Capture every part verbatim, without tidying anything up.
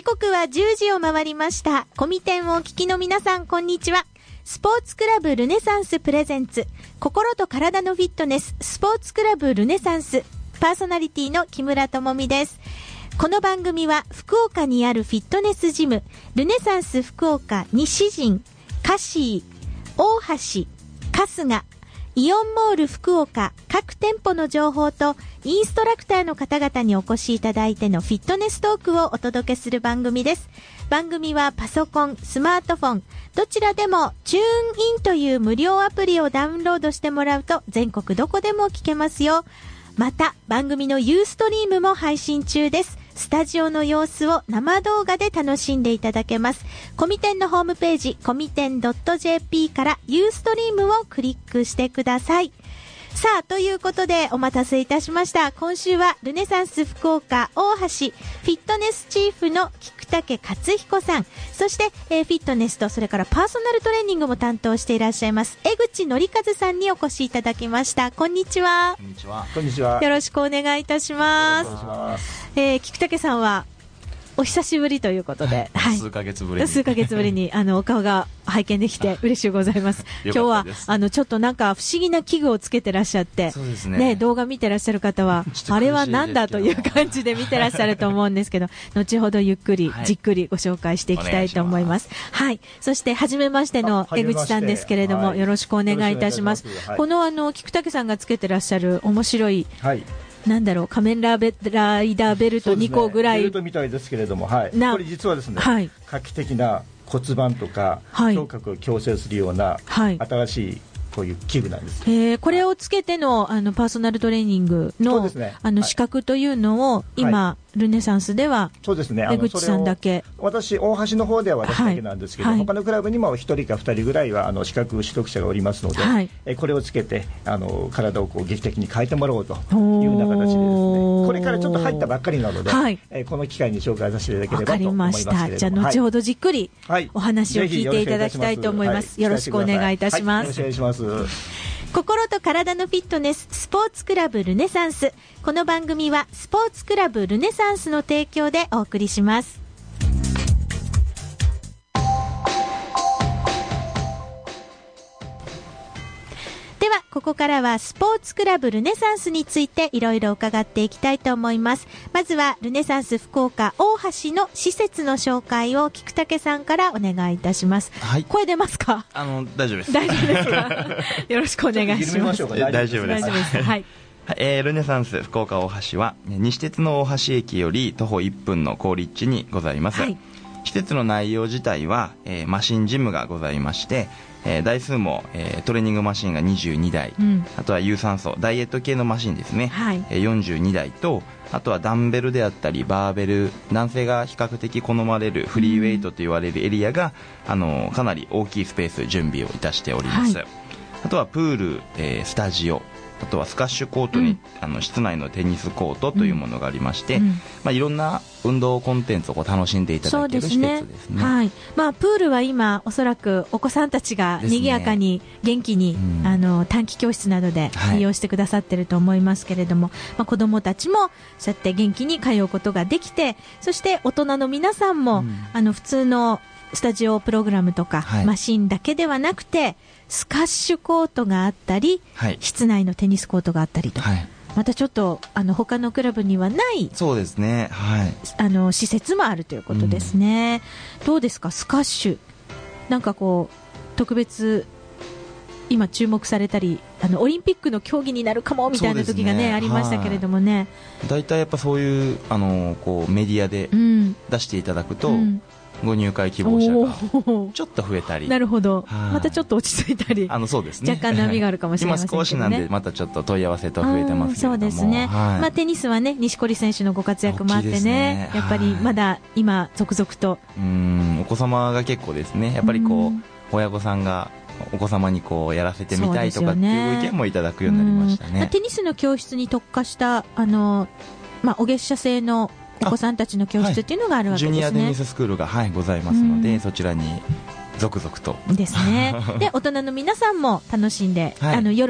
刻はじゅうじを回りました。コミテンをお聞きの皆さん、こんにちは。スポーツクラブルネサンスプレゼンツ、心と体のフィットネス、スポーツクラブルネサンス、パーソナリティの木村智美です。この番組は福岡にあるフィットネスジムルネサンス福岡西陣、カシー、大橋、春日、イオンモール福岡各店舗の情報とインストラクターの方々にお越しいただいてのフィットネストークをお届けする番組です。番組はパソコン、スマートフォンどちらでもチューンインという無料アプリをダウンロードしてもらうと全国どこでも聞けますよ。また番組のユーストリームも配信中です。スタジオの様子を生動画で楽しんでいただけます。コミテンのホームページコミテン .jp からユーストリームをクリックしてください。さあ、ということでお待たせいたしました。今週はルネサンス福岡大橋フィットネスチーフの菊竹克彦さん、そして、えー、フィットネスとそれからパーソナルトレーニングも担当していらっしゃいます江口則和さんにお越しいただきました。こんにちは。 こんにちは。こんにちは。 よろしくお願いいたします。 よろしくお願いします。 えー、菊竹さんはお久しぶりということで、 はい、数ヶ月ぶりに数ヶ月ぶりにあのお顔が拝見できて嬉しいございます。今日はあのちょっとなんか不思議な器具をつけてらっしゃって、 そうですね、 ね、動画見てらっしゃる方はあれはなんだという感じで見てらっしゃると思うんですけど後ほどゆっくり、はい、じっくりご紹介していきたいと思います。はい、そして初めましての江口さんですけれども、はい、よろしくお願いいたします。はい、このあの菊竹さんがつけてらっしゃる面白い、はい、なんだろう、仮面ライダーベルトにこぐらい、 ね、ベルトみたいですけれども、はい、これ実はですね、はい、画期的な骨盤とか、はい、胸郭を矯正するような、はい、新しいこういう器具なんです。 えー、これをつけての、あのパーソナルトレーニング の,、ね、あの資格というのを今、はい、ルネサンスではそうですね、 江口さんだけ。 私大橋の方では私だけなんですけど、はい、他のクラブにもひとりかふたりぐらいはあの資格取得者がおりますので、はい、えこれをつけてあの体をこう劇的に変えてもらおうというような形でですね、これからちょっと入ったばっかりなので、はい、えこの機会に紹介させていただければと思いますけれども。わかりました。 じゃあ後ほどじっくりお話を聞いていただきたいと思います。よろしくお願いいたします。 よろしくお願いします。 心と体のフィットネススポーツクラブルネサンス。この番組はスポーツクラブルネサンスの提供でお送りします。ではここからはスポーツクラブルネサンスについていろいろ伺っていきたいと思います。まずはルネサンス福岡大橋の施設の紹介を菊竹さんからお願いいたします。はい、声出ますか？ あの大丈夫です。 大丈夫ですか？よろしくお願いします。 大丈夫です。 はい。 えー、ルネサンス福岡大橋は西鉄の大橋駅より徒歩いっぷんの好立地にございます。はい、施設の内容自体は、えー、マシンジムがございまして、えー、台数も、えー、トレーニングマシンがにじゅうにだい、うん、あとは有酸素ダイエット系のマシンですね、はい、えー、よんじゅうにだいと、あとはダンベルであったりバーベル、男性が比較的好まれるフリーウェイトと言われるエリアが、うん、あのかなり大きいスペース準備をいたしております。はい、あとはプール、えー、スタジオ、あとはスカッシュコートに、うん、あの室内のテニスコートというものがありまして、うん、まあ、いろんな運動コンテンツをこう楽しんでいただける施設ですね。 はい、まあ、プールは今おそらくお子さんたちが賑やかに元気に、うん、あの短期教室などで利用してくださっていると思いますけれども、はい、まあ、子どもたちもそうやって元気に通うことができて、そして大人の皆さんも、うん、あの普通のスタジオプログラムとか、はい、マシンだけではなくてスカッシュコートがあったり、はい、室内のテニスコートがあったりと、はい、またちょっとあの他のクラブにはないそうですね、はい、 あの施設もあるということですね。うん、どうですかスカッシュ、なんかこう特別今注目されたり、あのオリンピックの競技になるかもみたいな時が ね, ねありましたけれどもね、 だいたいやっぱそういうあのこうメディアで出していただくと、うん、ご入会希望者がちょっと増えたり、 なるほど、またちょっと落ち着いたり、 あのそうですね、 若干波があるかもしれませんけどね。 今少しなんでまたちょっと問い合わせと増えてますけれども、 そうですね、はい、まあ、テニスはね錦織選手のご活躍もあって ね, ねやっぱりまだ今続々と、 うーん、お子様が結構ですね、やっぱりこう親御さんがお子様にこうやらせてみたいとかっていうご意見もいただくようになりましたね。 テニスの教室に特化したあの、まあ、お月謝制のお子さんたちの教室っていうのがあるわけですね。 ジュニアテニススクールが、はい、ございますので、そちらに続々とですね。で大人の皆さんも楽しんで、はい、あの夜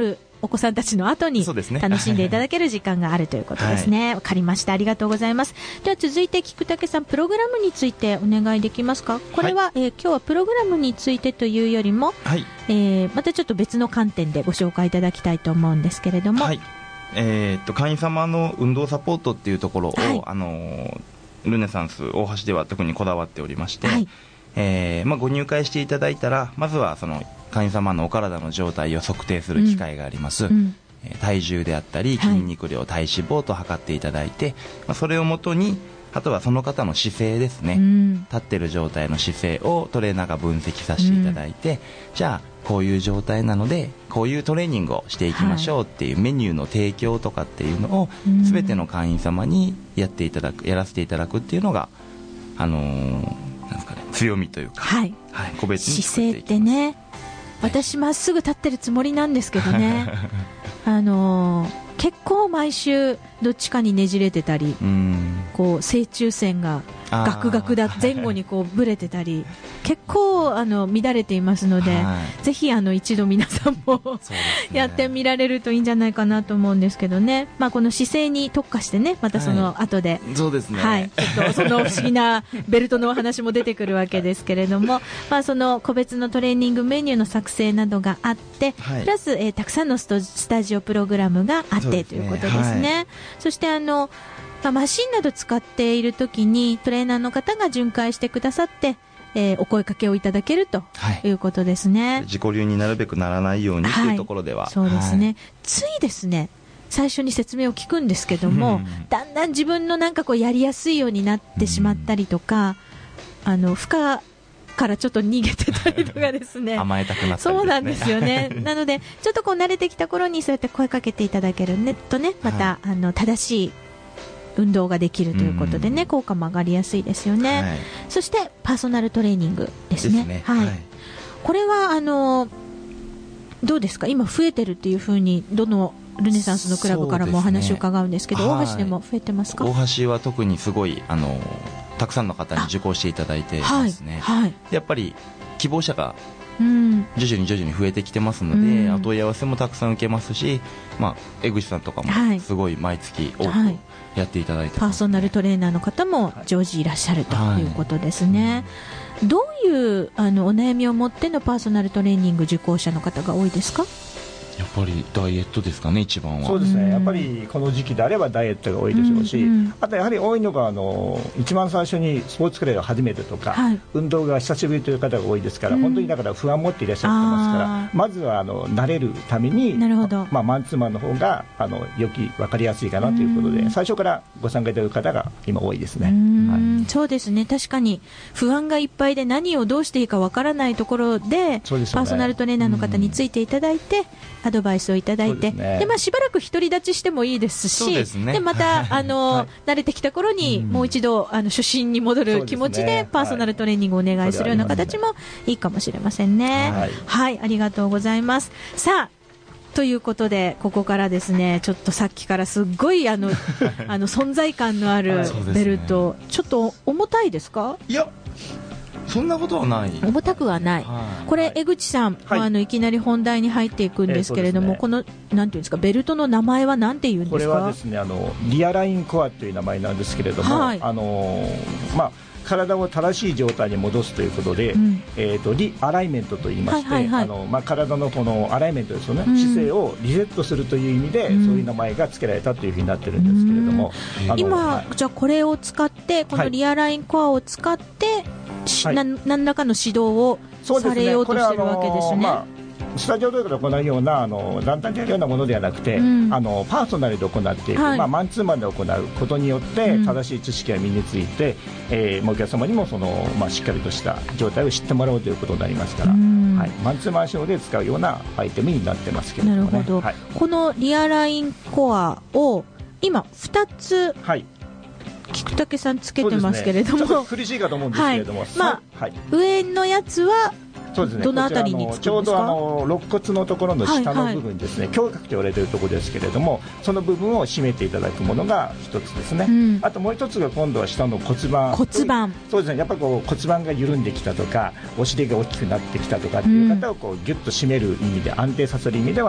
お子さんたちの後に楽しんでいただける時間があるということですね。わ、はい、かりました。ありがとうございます。では続いて菊竹さん、プログラムについてお願いできますか。これは、はい、えー、今日はプログラムについてというよりも、はい、えー、またちょっと別の観点でご紹介いただきたいと思うんですけれども、はい、 えー、っと会員様の運動サポートっていうところを、はい、あのー、ルネサンス大橋では特にこだわっておりまして、はい、えーまあ、ご入会していただいたらまずはその会員様のお体の状態を測定する機会があります、うん、えー、体重であったり筋肉量、はい、体脂肪と測っていただいて、まあ、それをもとにあとはその方の姿勢ですね、うん、立ってる状態の姿勢をトレーナーが分析させていただいて、うん、じゃあこういう状態なのでこういうトレーニングをしていきましょうっていうメニューの提供とかっていうのを全ての会員様にやっていただく、やらせていただくっていうのが、あのー、なんですかね、強みというか、はいはい、個別に作っていきます。 姿勢ってね、私まっすぐ立ってるつもりなんですけどねあのー、結構毎週どっちかにねじれてたり、こう正中線がガクガクだ前後にこうブレてたり結構あの乱れていますので、はい、ぜひあの一度皆さんも、ね、やってみられるといいんじゃないかなと思うんですけどね、まあ、この姿勢に特化してねまたその後で、 はい、そうですね、 はい、ちょっとその不思議なベルトのお話も出てくるわけですけれども、まあ、その個別のトレーニングメニューの作成などがあって、はい、プラス、えー、たくさんのストスタジオプログラムがあって、ね、ということですね、はい、そしてあのまあ、マシンなど使っているときにトレーナーの方が巡回してくださって、えー、お声かけをいただけるということですね、はい、 自己流になるべくならないようにというところでは、はい、 そうですね、はい、ついですね最初に説明を聞くんですけども、うん、だんだん自分のなんかこうやりやすいようになってしまったりとか、うん、あの負荷からちょっと逃げてたりとかですね甘えたくなったりですね。 そうなんですよねなのでちょっとこう慣れてきた頃にそうやって声かけていただけるねとねまた、はい、あの正しい運動ができるということでね、うん、効果も上がりやすいですよね、はい、そしてパーソナルトレーニングですね、ですね、はいはい、これはあのどうですか、今増えてるっていうふうにどのルネサンスのクラブからもお話を伺うんですけど、大橋でも増えてますか。 大橋は特にすごいあのたくさんの方に受講していただいてますね、はいはい、やっぱり希望者が徐々に徐々に増えてきてますので、うん、お問い合わせもたくさん受けますし、まあ、江口さんとかもすごい毎月多くやっていただいてます、ね、 パーソナルトレーナーの方も常時いらっしゃるということですね、はい、どういうあのお悩みを持ってのパーソナルトレーニング受講者の方が多いですか。 やっぱりダイエットですかね、一番は。 そうですね、やっぱりこの時期であればダイエットが多いでしょうし、うんうん、あとやはり多いのがあの一番最初にスポーツクラブを初めてとか、はい、運動が久しぶりという方が多いですから、うん、本当にだから不安を持っていらっしゃってますから、まずはあの慣れるために、なるほど、まあ、マンツーマンの方があのよき分かりやすいかなということで、うん、最初からご参加いただく方が今多いですね。 はい、そうですね、確かに不安がいっぱいで何をどうしていいか分からないところで、ね、パーソナルトレーナーの方についていただいて、アドバイスをいただいて、で、ね、まあ、しばらく独り立ちしてもいいですし、そうですね、でまたあの、はい、慣れてきた頃にもう一度あの初心に戻る気持ちでパーソナルトレーニングをお願いするような形もいいかもしれませんね。はい、はい、ありがとうございます。さあということで、ここからですね、ちょっとさっきからすっごいあのあの存在感のあるベルト、ね、ちょっと重たいですか。 いや、そんなことはない、 重たくはない、はい、これ江口さん、はい、あのいきなり本題に入っていくんですけれども、えーね、このなんていうんですか、ベルトの名前は何て言うんですか。 これはですね、あのリアラインコアという名前なんですけれども、はい、あのまあ体を正しい状態に戻すということで、うん、えー、とリアライメントといいまして、はいはいはい、あのまあ、体のこのアライメントですよね、うん、姿勢をリセットするという意味で、うん、そういう名前が付けられたというふうになってるんですけれども、 うん、今、はい、じゃあこれを使ってこのリアラインコアを使って、はい、な何らかの指導をされようとしてるわけですね。 スタジオで行うようなあの団体でやるようなものではなくて、うん、あのパーソナルで行っていく、はい、まあ、マンツーマンで行うことによって正しい知識が身について、うん、えー、お客様にもその、まあ、しっかりとした状態を知ってもらおうということになりますから、うん、はい、マンツーマンショーで使うようなアイテムになってますけれどもね。 なるほど、はい、このリアラインコアを今ふたつ、はい、菊竹さんつけてますけれども、ね、 ちょっと苦しいかと思うんですけれども、はい、 まあ、はい、上のやつはそうですね、どのあたりにつくんですか。 ちょうどあの肋骨のところの下の部分ですね、胸郭と言われているところですけれども、その部分を締めていただくものが一つですね、うん、あともう一つが今度は下の骨盤。 骨盤、 そうですね、やっぱりこう骨盤が緩んできたとかお尻が大きくなってきたとかっていう方をこうギュッと締める意味で安定させる意味では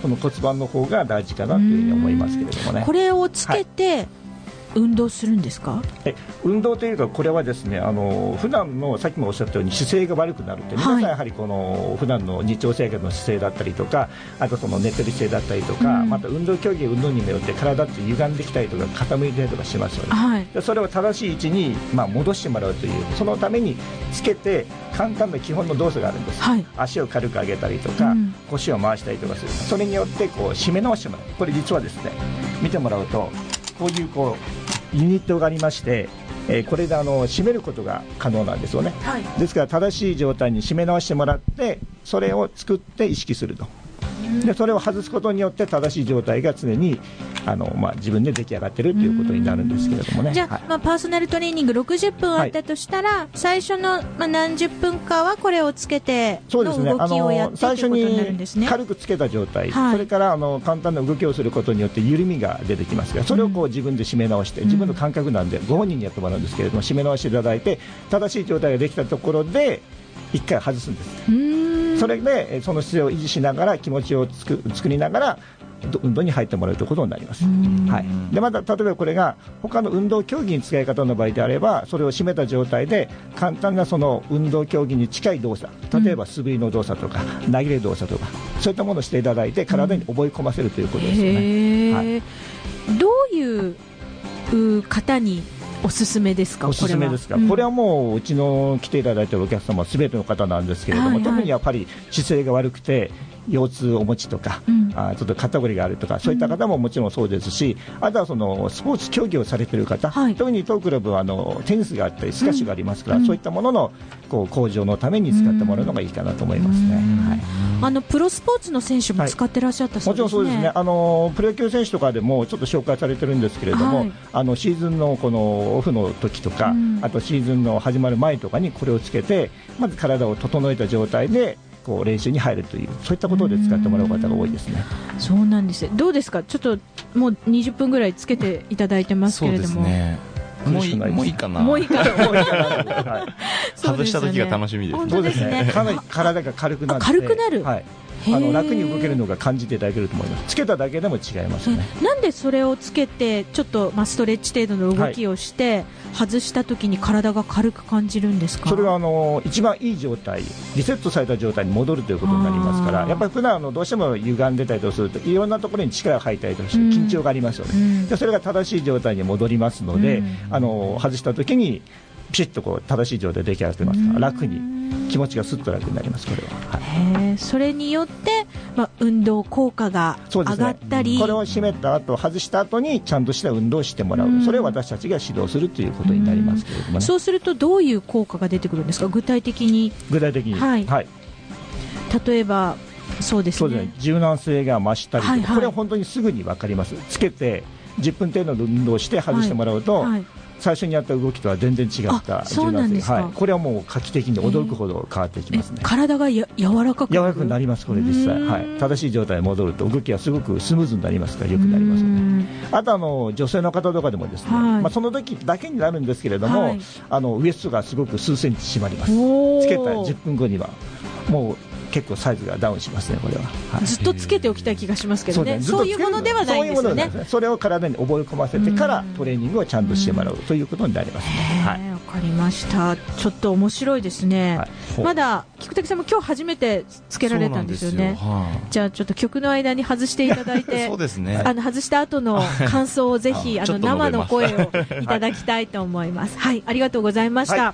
その骨盤の方が大事かなというふうに思いますけれどもね。 これをつけて、はい、運動するんですか？ え運動というか、これはですね、あの普段のさっきもおっしゃったように姿勢が悪くなるって、皆さんやはりこの普段の日常生活の姿勢だったりとか、あとその寝てる姿勢だったりとか、うん、また運動競技や運動によって体って歪んできたりとか傾いたりとかしますよね、はい、でそれを正しい位置に、まあ、戻してもらうという、そのためにつけて簡単な基本の動作があるんです、はい、足を軽く上げたりとか、うん、腰を回したりとかする。それによってこう締め直してもらう。これ実はですね、見てもらうとこういうこうユニットがありまして、えー、これであの締めることが可能なんですよね、はい、ですから正しい状態に締め直してもらって、それを作って意識すると。でそれを外すことによって正しい状態が常にあの、まあ、自分で出来上がっているということになるんですけれどもね。 じゃあ、はい、まあ、パーソナルトレーニングろくじゅっぷんあったとしたら、はい、最初の、まあ、何十分かはこれをつけての動きをやってということになるんですね。 最初に軽くつけた状態、はい、それからあの簡単な動きをすることによって緩みが出てきますが、それをこう自分で締め直して、うん、自分の感覚なんでご本人にやってもらうんですけれども、締め直していただいて正しい状態ができたところでいっかい外すんです。うーん、それでその姿勢を維持しながら気持ちをつく作りながら運動に入ってもらうということになります、はい、でまた例えばこれが他の運動競技に使い方の場合であれば、それを締めた状態で簡単なその運動競技に近い動作、例えば素振りの動作とか投げる動作とか、そういったものをしていただいて体に覚え込ませるということですよね、はい、 どういう方におすすめですか？ おすすめですか、うん、これはもううちの来ていただいているお客様は全ての方なんですけれども、はいはい、特にやっぱり姿勢が悪くて腰痛をお持ちとか、うん、あちょっと肩こりがあるとか、そういった方ももちろんそうですし、あとはそのスポーツ競技をされている方、はい、特に当クラブはあのテニスがあったりスカッシュがありますから、うん、そういったもののこう向上のために使ってもらうのがいいかなと思いますね、はい、 あのプロスポーツの選手も使ってらっしゃったそうですね、はい、もちろんそうですね。あのプロ野球選手とかでもちょっと紹介されてるんですけれども、はい、あのシーズンのこのオフの時とか、うん、あとシーズンの始まる前とかにこれをつけて、まず体を整えた状態でこう練習に入るという、そういったことで使ってもらう方が多いですね。 そうなんです。どうですか？ちょっともうにじゅっぷんぐらいつけていただいてますけれども。そうですね、 もういい、もういいかな。 もういいかな。 はい、外した時が楽しみですね。 そうですね。 かなり体が軽くなって、 軽くなる。 はい。あの楽に動けるのが感じていただけると思います。つけただけでも違いますね。 なんでそれをつけてちょっと、まあ、ストレッチ程度の動きをして、はい、外した時に体が軽く感じるんですか？ それはあの一番いい状態、リセットされた状態に戻るということになりますから、やっぱり普段あのどうしても歪んでたりとするといろんなところに力が入ったりとして緊張がありますよね、うん、でそれが正しい状態に戻りますので、うん、あの外した時にピシッとこう正しい状態で出来上がってますから、楽に気持ちがすっと楽になります。これは、はい、 へそれによって、まあ、運動効果が上がったり、 ね、これを締めた後外した後にちゃんとした運動をしてもらう、それを私たちが指導するということになりますけれどもね。 そうするとどういう効果が出てくるんですか？具体的に具体的に、 はいはい、例えばそうです ね, そうですね柔軟性が増したりとか、はいはい、これは本当にすぐに分かります。つけてじゅっぷん程度の運動をして外してもらうと、はいはい、最初にやった動きとは全然違った柔軟性、はい、これはもう画期的に驚くほど変わってきますね。 体がや柔らかく柔らかくなります。これ実際、はい、正しい状態に戻ると動きがすごくスムーズになりますから良くなりますね。あとあの女性の方とかでもですね、はい、まあ、その時だけになるんですけれども、はい、あのウエストがすごく数センチ締まります。つけたじゅっぷんごにはもう結構サイズがダウンしますね。これは、はい、 ずっとつけておきたい気がしますけどね。そう、ね、そういうものではないんですよね。そういうものですね。 それを体に覚え込ませてからトレーニングをちゃんとしてもらうということになりますね。 はい、わかりました。ちょっと面白いですね、はい、まだ菊竹さんも今日初めてつけられたんですよね。よ、はあ、じゃあちょっと曲の間に外していただいてそうですね、あの外した後の感想をぜひあの生の声をいただきたいと思います。はい、ありがとうございました、はい、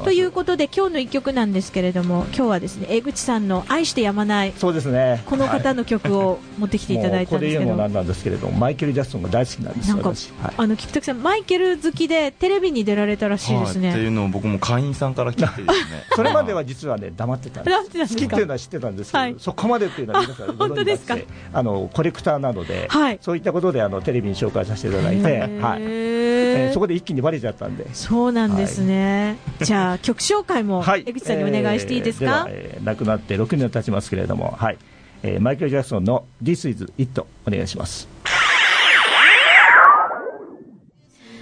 ということで今日の一曲なんですけれども、今日はですね江口さんの愛してやまない、 そうですね、 この方の曲を持ってきていただいたんですけど、 もうこれ言うのなんなんですけれども、マイケル・ジャクソンが大好きなんです。 なんか、はい、あの菊竹さんマイケル好きでテレビに出られたらしいですね、 はい、っていうのを僕も会員さんから聞いてですねそれまでは実はね黙ってたんです。好きっていうのは知ってたんですけど、はい、そこまでっていうのは皆さんご存知なくてあのコレクターなので、はい、そういったことであのテレビに紹介させていただいて、はい、えー、そこで一気にバレちゃったんで。 そうなんですね、はい、じゃあ曲紹介も江口さんにお願いしていいですか。はい、 えー、では、えー、亡くなってろくねん経ちますけれども、はい、えー、マイケル・ジャクソンの This is It お願いします。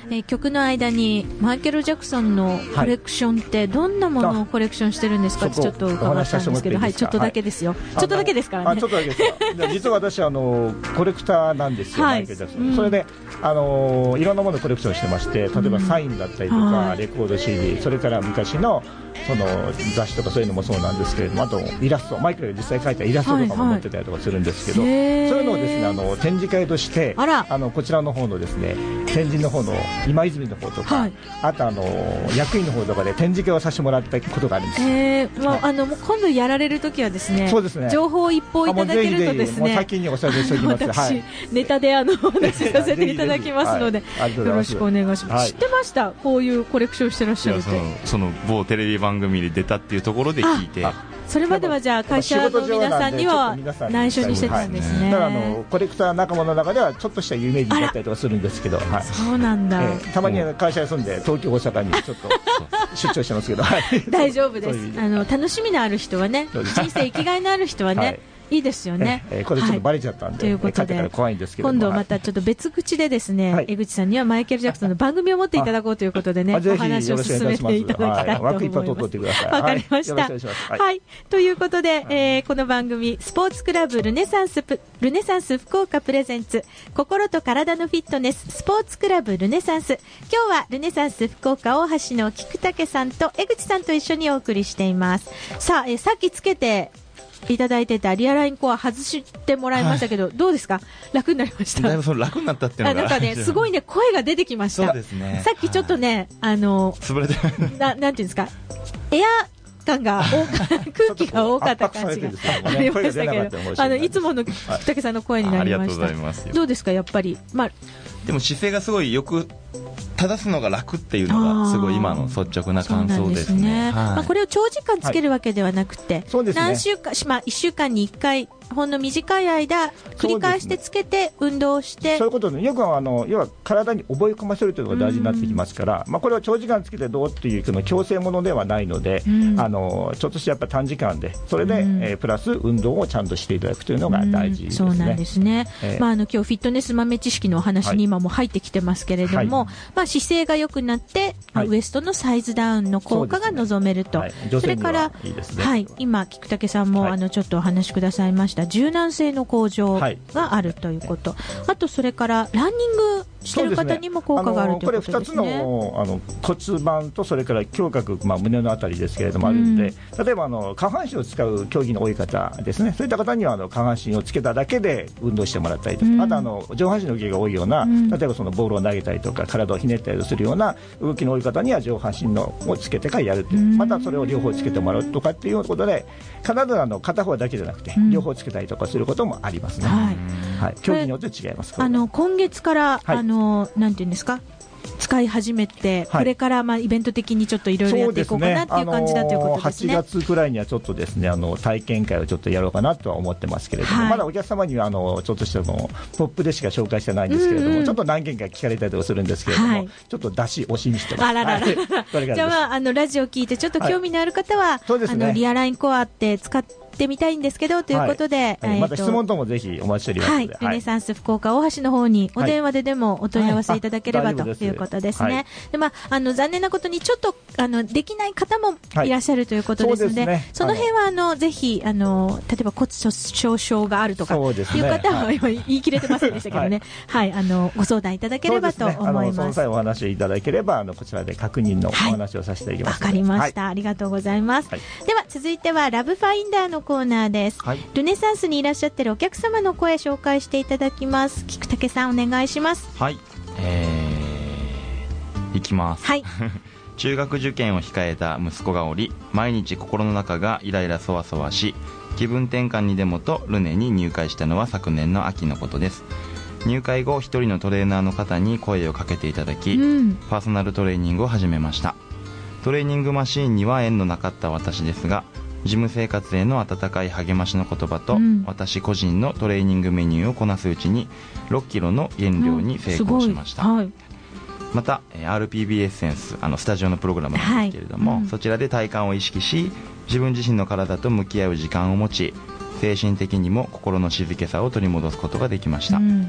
えー、曲の間にマイケル・ジャクソンのコレクションってどんなものをコレクションしてるんですかってちょっと伺ったんですけど、はい、ちょっとだけですよ、はい、ちょっとだけですからね。 あ、ちょっとだけですか実は私あのコレクターなんですよ、はい、マイケル・ジャクソン、うん、それであのいろんなものをコレクションしてまして、例えばサインだったりとか、うん、レコード シーディー、それから昔のその雑誌とかそういうのもそうなんですけれども、あとイラスト、マイケルが実際描いたイラストとかも持ってたりとかするんですけど、はいはい、そういうのをですね、あの展示会としてあらあのこちらの方のですね、天神の方の今泉の方とか、はい、あとあの役員の方とかで展示会をさせてもらったことがあるんですよ。 えーまあ、あのもう今度やられるときはですね、 そうですね、 情報を一報いただけるとですね、 もう先にお知らせしておきます。 私、 はい、 ネタであのお話しさせていただきますので、 はい、 よろしくお願いします、はい、知ってました、こういうコレクションしてらっしゃるって。 いや、その、その某テレビ番組で出たっていうところで聞いて、 それまではじゃあ会社の皆さんには内緒にしてたんですね。 だからあのコレクター仲間の中ではちょっとした有名人だったりとかするんですけど、はい、 そうなんだ、えー、たまに会社休んで東京大阪にちょっと出張してますけど大丈夫です。あの楽しみのある人はね、人生生きがいのある人はね、はい、いいですよね。 ええ、これちょっとバレちゃったんで、はい、 ということで怖いんですけど、 今度またちょっと別口でですね、はい、江口さんにはマイケル・ジャクソンの番組を持っていただこうということでね、お話を進めていただきたいと思います。はい、枠いっぱい取ってください。 わかりました。はい、はい、ということで、えー、この番組スポーツクラブルネサンスプルネサンス福岡プレゼンツ心と体のフィットネススポーツクラブルネサンス、今日はルネサンス福岡大橋の菊竹さんと江口さんと一緒にお送りしています。さあ、えー、さっきつけていただいてたリアラインコア外してもらいましたけど、はい、どうですか、楽になりました。 だいぶその楽になったっていうのが、 あ、なんかね、すごいね、声が出てきました。 そうですね、 さっきちょっとね、はい、あの潰れてな、なんていうんですか、エア感が多か空気が多かった感じがありましたけど、あのいつもの菊竹さんの声になりました。 ありがとうございます。 どうですか、やっぱり、まあ、 でも姿勢がすごいよく正すのが楽っていうのがすごい今の率直な感想ですね。はい、 まあ、これを長時間つけるわけではなくて、はい、ね、何週間、まあ、いっしゅうかんにいっかいほんの短い間繰り返してつけて運動して、 そういうことで、よくあの要は体に覚え込ませるというのが大事になってきますから、まあ、これは長時間つけてどうっていうその強制ものではないので、あのちょっとしたやっぱ短時間でそれで、えー、プラス運動をちゃんとしていただくというのが大事ですね。 そうなんですね。えーまあ、あの今日フィットネス豆知識のお話に今も入ってきてますけれども、はい、まあ、姿勢が良くなって、はい、ウエストのサイズダウンの効果が望めると。 そ,、ね、はい、それからいいですね、はい、今菊竹さんも、はい、あのちょっとお話しくださいました柔軟性の向上があるということ、はい、あとそれからランニングしている方にも効果があるということですね。 これふたつの、あの骨盤とそれから胸郭、まあ、胸のあたりですけれどもあるんで、うん、例えばあの下半身を使う競技の多い方ですね、そういった方にはあの下半身をつけただけで運動してもらったりとか、うん、あとあの上半身の動きが多いような、うん、例えばそのボールを投げたりとか体をひねったりするような動きの多い方には上半身のをつけてからやるっていう、うん、またそれを両方つけてもらうとかっていうことで、必ずあの片方だけじゃなくて、うん、両方つけたりとかすることもありますね。はいはい、競技によって違います。 あの今月から、はい、あのなんていうんですか、使い始めて、はい、これからまあイベント的にちょっといろいろやっていこうかなっていう感じだということですね。 はちがつくらいにはちょっとですね、あの体験会をちょっとやろうかなとは思ってますけれども、はい、まだお客様にはあのちょっとしたのポップでしか紹介してないんですけれども、うんうん、ちょっと何件か聞かれたりとかするんですけれども、はい、ちょっと出し惜しみしてます。 あららら、はい、じゃあ、まあ、あのラジオ聞いてちょっと興味のある方は、はい、あのリアラインコアって使ってってみたいんですけどということで、はいはい、 えー、また質問ともぜひお待ちしておりますので、 はい、ルネサンス福岡大橋の方にお電話ででもお問い合わせいただければ、はい、ということですね。はい、で、まあ、あの残念なことにちょっとあのできない方もいらっしゃるということですので、はい、 そ, で、ね、その辺はあのぜひあの例えば骨粗しょう症があるとかいう方は、ね、はい、言い切れてませんでしたけどね、はい、はい、あのご相談いただければと思います。 ね、その際お話いただければあのこちらで確認のお話をさせていただきます。 わ、はい、かりました、はい、ありがとうございます。はい、では続いてはラブファインダーのコーナーです。はい、ルネサンスにいらっしゃっているお客様の声紹介していただきます。菊竹さんお願いします。 はい、えー、いきます。はい、中学受験を控えた息子がおり、毎日心の中がイライラそわそわし、気分転換にでもとルネに入会したのは昨年の秋のことです。入会後一人のトレーナーの方に声をかけていただき、うん、パーソナルトレーニングを始めました。トレーニングマシーンには縁のなかった私ですが、事務生活への温かい励ましの言葉と、うん、私個人のトレーニングメニューをこなすうちにろっキロの減量に成功しました。うん、はい、また アールピービー エッセンス、あのスタジオのプログラムなんですけれども、はい、うん、そちらで体幹を意識し、自分自身の体と向き合う時間を持ち、精神的にも心の静けさを取り戻すことができました。うん、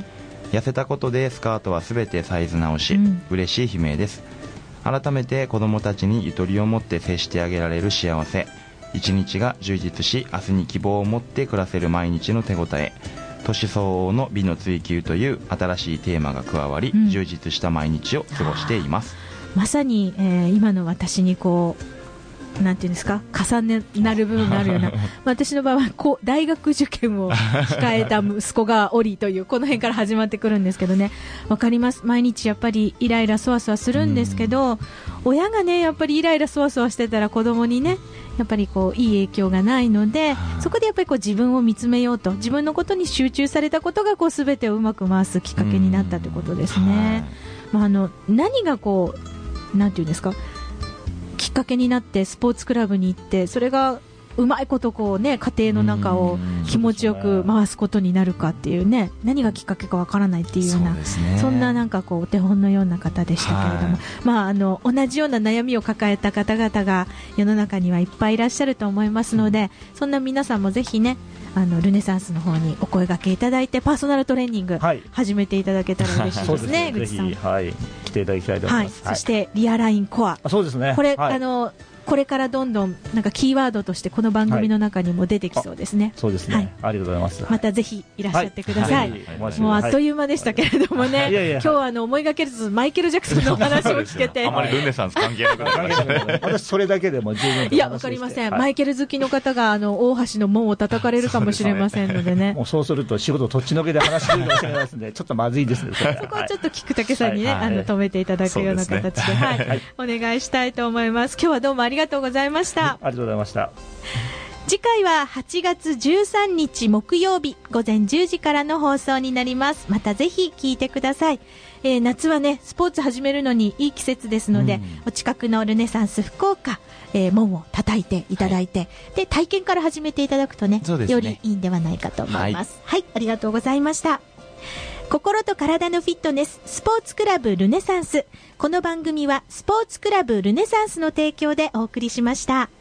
痩せたことでスカートはすべてサイズ直し、うん、嬉しい悲鳴です。改めて子どもたちにゆとりを持って接してあげられる幸せ、一日が充実し明日に希望を持って暮らせる毎日の手応え、年相応の美の追求という新しいテーマが加わり、うん、充実した毎日を過ごしています。 まさに、えー、今の私にこうなんていうんですか、重ねなる部分があるような私の場合はこう大学受験を控えた息子がおりというこの辺から始まってくるんですけどね、わかります。毎日やっぱりイライラそわそわするんですけど、親がねやっぱりイライラそわそわしてたら子供にねやっぱりこういい影響がないので、そこでやっぱりこう自分を見つめようと、自分のことに集中されたことがこう全てをうまく回すきっかけになったということですね。まあ、あの何がこうなんていうんですか、きっかけになってスポーツクラブに行って、それがうまいことこう、ね、家庭の中を気持ちよく回すことになるかっていうね、何がきっかけかわからないっていうような、 そ, う、ね、そんななんかこうお手本のような方でしたけれども、まあ、あの同じような悩みを抱えた方々が世の中にはいっぱいいらっしゃると思いますので、そんな皆さんもぜひねあのルネサンスの方にお声掛けいただいてパーソナルトレーニング始めていただけたら嬉しいですね。 ぜひ、はい、来ていただきたいと思います。 はい、そしてリアラインコア、 あ、そうですね、 これ、 はい、 あのこれからどんどんなんかキーワードとしてこの番組の中にも出てきそうですね。はい、 そうですね、はい、ありがとうございます。 またぜひいらっしゃってください。はい、もうあっという間でしたけれどもね、はい、今日はあの思いがけずマイケル・ジャクソンのお話を聞けてあまりルネサンス関係なくなりましたね。 私それだけでも十分いやわかりません、はい、マイケル好きの方があの大橋の門を叩かれるかもしれませんのでね、 もうそうすると仕事とっちのけで話してるかもしれないですのでちょっとまずいですね。そ, そこはちょっと菊竹さんにね、はい、あの止めていただくような形で、はいはい、お願いしたいと思います。今日はどうもありがとうございました。 ありがとうございました。 次回ははちがつじゅうさんにち木曜日午前じゅうじからの放送になります。またぜひ聞いてください。えー、夏はねスポーツ始めるのにいい季節ですので、うん、お近くのルネサンス福岡、えー、門を叩いていただいて、はい、で体験から始めていただくと ね, ねよりいいんではないかと思います。はい、はい、ありがとうございました。心と体のフィットネススポーツクラブルネサンス、この番組はスポーツクラブルネサンスの提供でお送りしました。